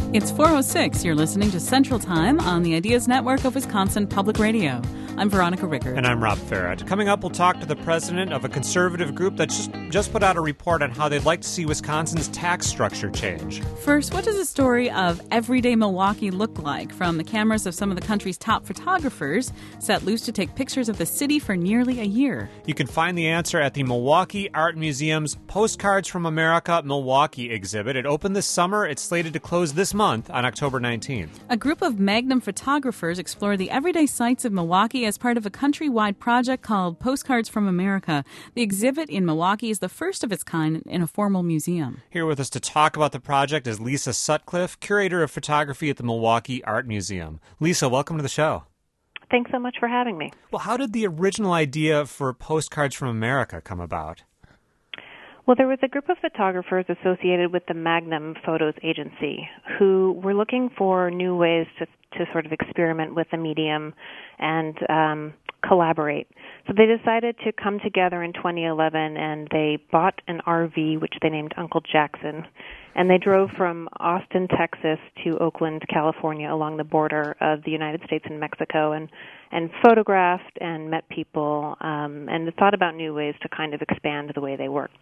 It's 4:06. You're listening to Central Time on the Ideas Network of Wisconsin Public Radio. I'm Veronica Rickert. And I'm Rob Farrett. Coming up, we'll talk to the president of a conservative group that just put out a report on how they'd like to see Wisconsin's tax structure change. First, what does the story of everyday Milwaukee look like from the cameras of some of the country's top photographers set loose to take pictures of the city for nearly a year? You can find the answer at the Milwaukee Art Museum's Postcards from America Milwaukee exhibit. It opened this summer. It's slated to close this month on October 19th. A group of Magnum photographers explore the everyday sights of Milwaukee as part of a countrywide project called Postcards from America. The exhibit in Milwaukee is the first of its kind in a formal museum. Here with us to talk about the project is Lisa Sutcliffe, curator of photography at the Milwaukee Art Museum. Lisa, welcome to the show. Thanks so much for having me. Well, how did the original idea for Postcards from America come about? Well, there was a group of photographers associated with the Magnum Photos Agency who were looking for new ways to sort of experiment with the medium and collaborate. So they decided to come together in 2011, and they bought an RV, which they named Uncle Jackson, and they drove from Austin, Texas to Oakland, California, along the border of the United States and Mexico, and photographed and met people and thought about new ways to kind of expand the way they worked.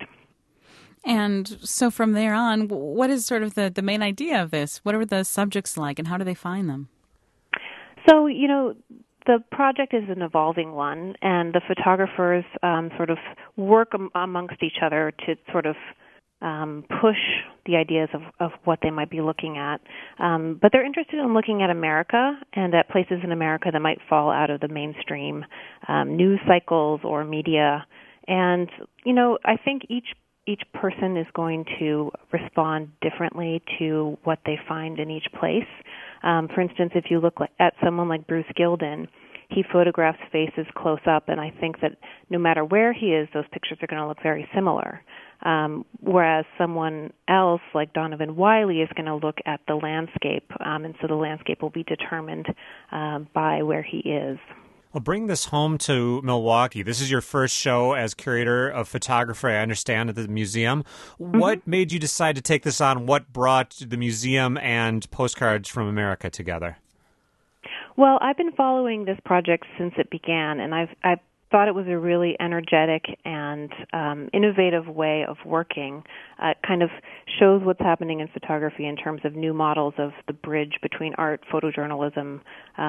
And so from there on, what is sort of the main idea of this? What are the subjects like, and how do they find them? So, the project is an evolving one, and the photographers sort of work amongst each other to sort of push the ideas of what they might be looking at. But they're interested in looking at America and at places in America that might fall out of the mainstream news cycles or media. And, I think each person is going to respond differently to what they find in each place. For instance, if you look at someone like Bruce Gilden, he photographs faces close up, and I think that no matter where he is, those pictures are going to look very similar. Whereas someone else, like Donovan Wiley, is going to look at the landscape, and so the landscape will be determined by where he is. Well, bring this home to Milwaukee. This is your first show as curator of photography, I understand, at the museum. Mm-hmm. What made you decide to take this on? What brought the museum and Postcards from America together? Well, I've been following this project since it began, and I've thought it was a really energetic and innovative way of working. It kind of shows what's happening in photography in terms of new models of the bridge between art, photojournalism,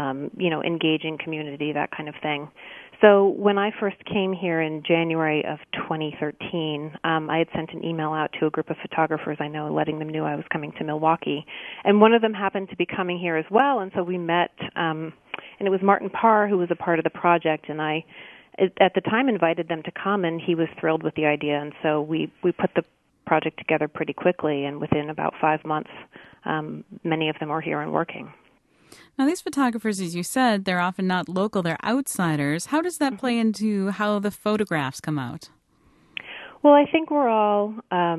engaging community, that kind of thing. So when I first came here in January of 2013, I had sent an email out to a group of photographers I know, letting them know I was coming to Milwaukee. And one of them happened to be coming here as well, and so we met, and it was Martin Parr who was a part of the project, and I at the time invited them to come, and he was thrilled with the idea, and so we put the project together pretty quickly, and within about 5 months, many of them are here and working. Now, these photographers, as you said, they're often not local, they're outsiders. How does that play into how the photographs come out? Well, I think we're all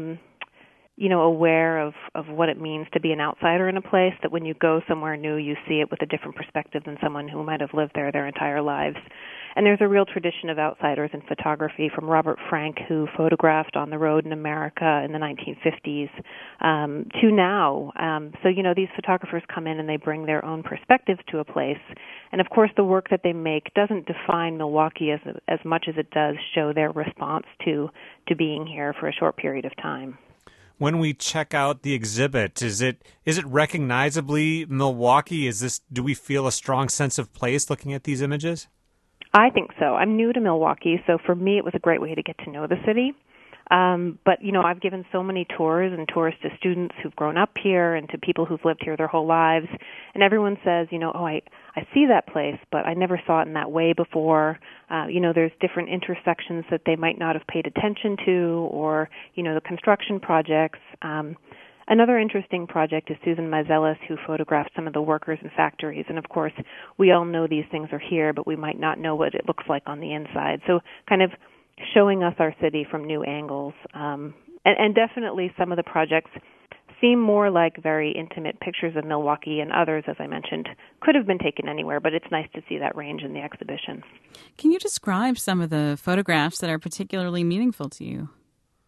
aware of what it means to be an outsider in a place, that when you go somewhere new, you see it with a different perspective than someone who might have lived there their entire lives. And there's a real tradition of outsiders in photography, from Robert Frank, who photographed on the road in America in the 1950s, to now. So, these photographers come in and they bring their own perspectives to a place. And, of course, the work that they make doesn't define Milwaukee as much as it does show their response to being here for a short period of time. When we check out the exhibit, is it recognizably Milwaukee? Do we feel a strong sense of place looking at these images? I think so. I'm new to Milwaukee, so for me it was a great way to get to know the city. But, I've given so many tours to students who've grown up here and to people who've lived here their whole lives, and everyone says, I see that place, but I never saw it in that way before. There's different intersections that they might not have paid attention to, or, the construction projects. Another interesting project is Susan Meiselas, who photographed some of the workers in factories. And, of course, we all know these things are here, but we might not know what it looks like on the inside. So kind of showing us our city from new angles. And definitely some of the projects seem more like very intimate pictures of Milwaukee, and others, as I mentioned, could have been taken anywhere, but it's nice to see that range in the exhibition. Can you describe some of the photographs that are particularly meaningful to you?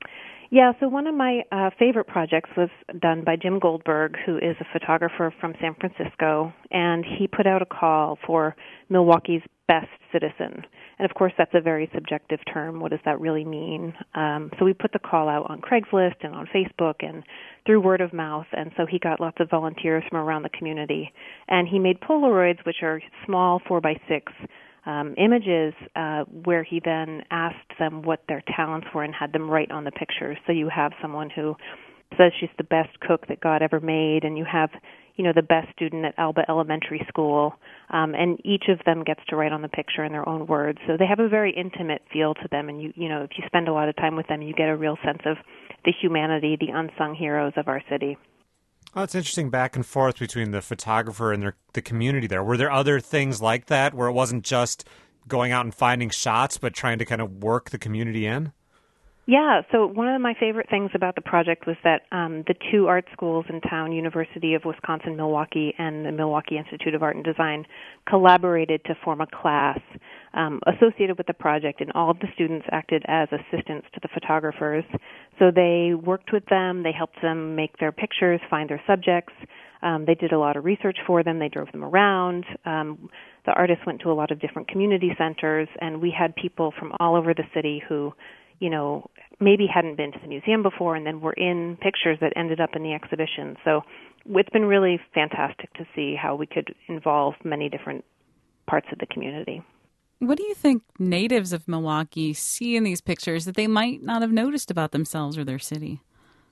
Yeah, so one of my favorite projects was done by Jim Goldberg, who is a photographer from San Francisco, and he put out a call for Milwaukee's best citizen. And of course, that's a very subjective term. What does that really mean? So we put the call out on Craigslist and on Facebook and through word of mouth, and so he got lots of volunteers from around the community. And he made Polaroids, which are small 4x6 images, where he then asked them what their talents were and had them write on the pictures. So you have someone who says she's the best cook that God ever made, and you have, the best student at Alba Elementary School, and each of them gets to write on the picture in their own words. So they have a very intimate feel to them, and if you spend a lot of time with them, you get a real sense of the humanity, the unsung heroes of our city. Oh, it's interesting back and forth between the photographer and the community there. Were there other things like that where it wasn't just going out and finding shots, but trying to kind of work the community in? Yeah, so one of my favorite things about the project was that the two art schools in town, University of Wisconsin-Milwaukee and the Milwaukee Institute of Art and Design, collaborated to form a class associated with the project, and all of the students acted as assistants to the photographers. So they worked with them, they helped them make their pictures, find their subjects. They did a lot of research for them, they drove them around. The artists went to a lot of different community centers, and we had people from all over the city who maybe hadn't been to the museum before and then were in pictures that ended up in the exhibition. So it's been really fantastic to see how we could involve many different parts of the community. What do you think natives of Milwaukee see in these pictures that they might not have noticed about themselves or their city?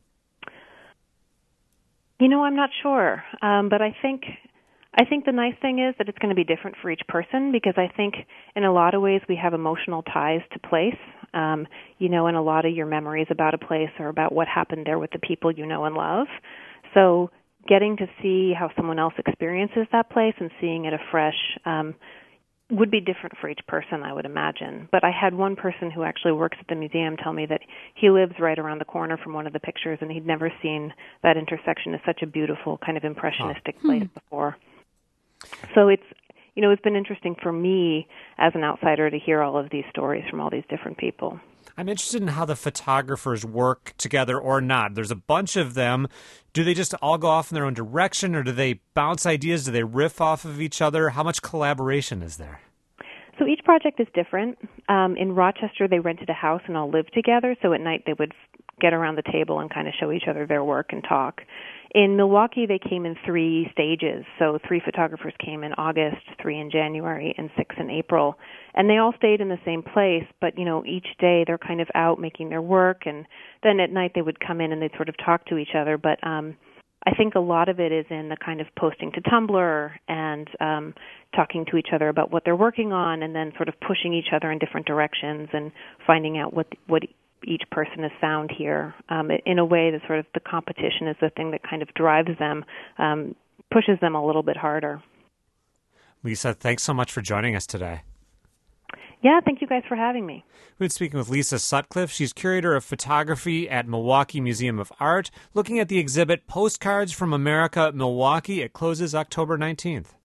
I'm not sure, but I think the nice thing is that it's going to be different for each person, because I think in a lot of ways we have emotional ties to place. And a lot of your memories about a place are about what happened there with the people you know and love. So getting to see how someone else experiences that place and seeing it afresh would be different for each person, I would imagine. But I had one person who actually works at the museum tell me that he lives right around the corner from one of the pictures, and he'd never seen that intersection as such a beautiful kind of impressionistic place before. So it's been interesting for me as an outsider to hear all of these stories from all these different people. I'm interested in how the photographers work together or not. There's a bunch of them. Do they just all go off in their own direction, or do they bounce ideas? Do they riff off of each other? How much collaboration is there? So each project is different. In Rochester, they rented a house and all lived together, so at night they would get around the table and kind of show each other their work and talk. In Milwaukee, they came in 3 stages. So 3 photographers came in August, 3 in January, and 6 in April. And they all stayed in the same place, but, each day they're kind of out making their work, and then at night they would come in and they'd sort of talk to each other. But I think a lot of it is in the kind of posting to Tumblr and talking to each other about what they're working on, and then sort of pushing each other in different directions and finding out what each person has found here. In a way that sort of the competition is the thing that kind of drives them, pushes them a little bit harder. Lisa, thanks so much for joining us today. Yeah, thank you guys for having me. We've been speaking with Lisa Sutcliffe. She's curator of photography at Milwaukee Museum of Art, looking at the exhibit Postcards from America, Milwaukee. It closes October 19th.